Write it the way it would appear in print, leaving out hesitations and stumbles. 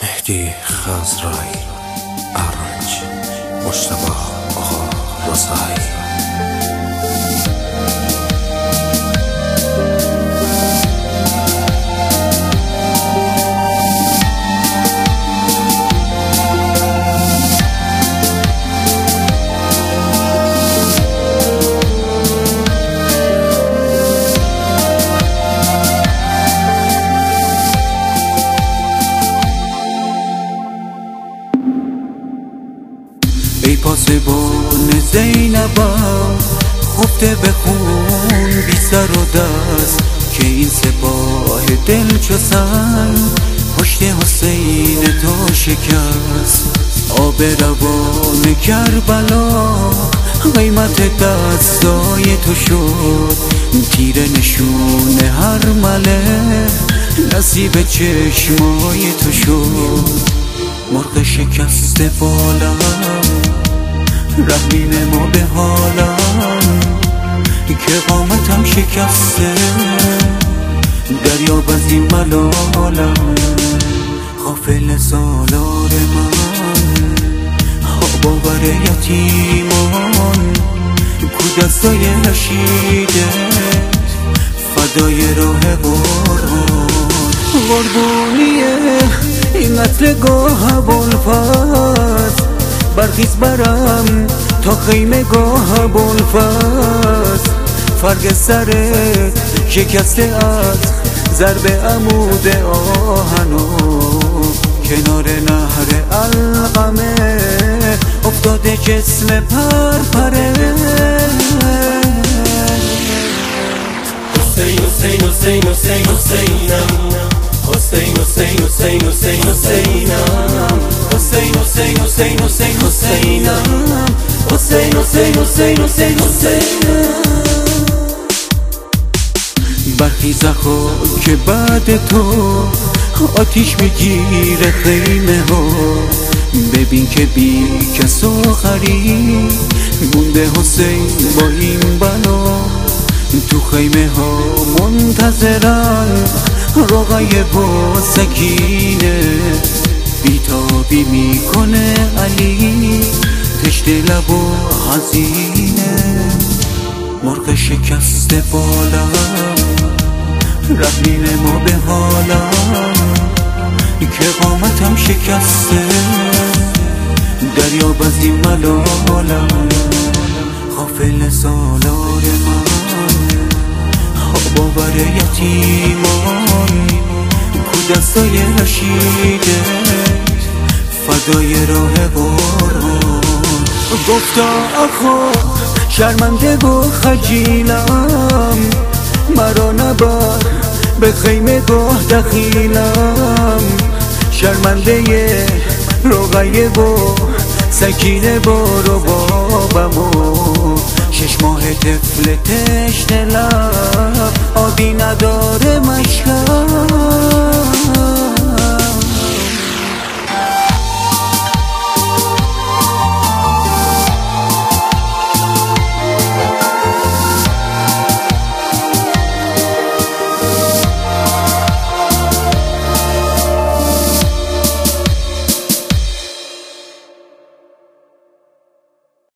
مهدی خزرایی، ارنج مجتبی آقا رضایی. ای پاسبان زینبم خفته به خون بی سر و دست، که این سپاه دل چو سنگ پشت حسین تو شکست. آب روان کربلا قیمت دستای تو شد، تیره نشون هر مله نصیب چشمای تو شد. مرغ شکسته بالم رحمین ما به حالم، که قامتم شکسته دریاب از این ملالم. غافل سالار من باور یتیمان، کو دستای نشیدت فدای راه قربانیه. این قتلگاه ابوالفضل برخیز برم تا خیمه گاه ابوالفضل. فرق سرت شکسته از ضرب عمود آهن و کنار نهر علقمه افتاده جسم پرپره. حسین حسین حسین حسین حسینم، حسین حسین حسین حسین حسینم، حسین حسین حسین حسین حسینم، حسین حسین حسین حسین حسینم. برخیز که بعد تو آتیش میگیره خیمه ها، ببین که بی کس و غریب مونده حسین با این بلا. تو خیمه ها منتظرن رقیه با سکینه، بیتابی میکنه علی تشت لب و حزینه. مرغ شکسته بالم رحمین ما به حالم، که قامتم شکسته دریاب از این ملالم. غافل سالار من باور یتیمان، کو دستای رشیدت فدای راه قربان. گفتا آخو شرمنده و خجیلم، مرا نبر به خیمه گاه دخیلم. شرمنده رقیه و سکینه بارو بابم و 6 ماه طفل تشنه لب